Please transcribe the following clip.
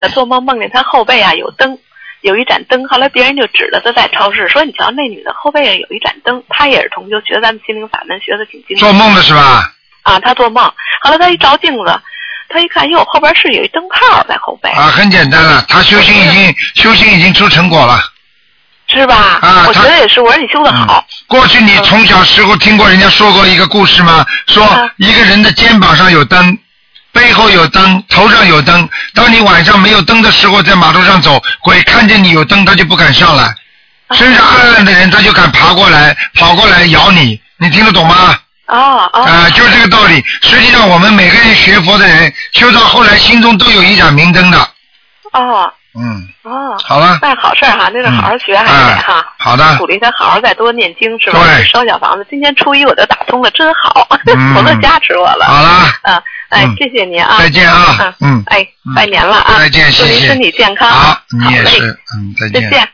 做梦梦见他后背啊有灯，有一盏灯。后来别人就指着他在超市说：“你瞧，那女的后背上有一盏灯。”他也是同修，学咱们心灵法门，学的挺精。 做梦的是吧？ 啊，他做梦。后来他一照镜子，他一看，哟，后边是有一灯泡在后背。 啊，很简单了，他修行已经出成果了。 是吧？啊，我觉得也是。我说你修得好。 过去你从小时候听过人家说过一个故事吗？说一个人的肩膀上有灯，背后有灯，头上有灯。当你晚上没有灯的时候，在马路上走，鬼看见你有灯，他就不敢上来。身上暗暗的人，他就敢爬过来，跑过来咬你。你听得懂吗？就这个道理。实际上，我们每个人学佛的人，修到后来，心中都有一盏明灯的。好了， 那好事哈，那是好好学还得哈。 好的， 鼓励他好好再多念经是吧？ 对， 烧小房子。今天初一我就打通了，真好，佛都加持我了。 好了， 谢谢您啊。 再见啊， 拜年了啊。 再见，谢谢。 祝您身体健康。 好，你也是，再见。 再见。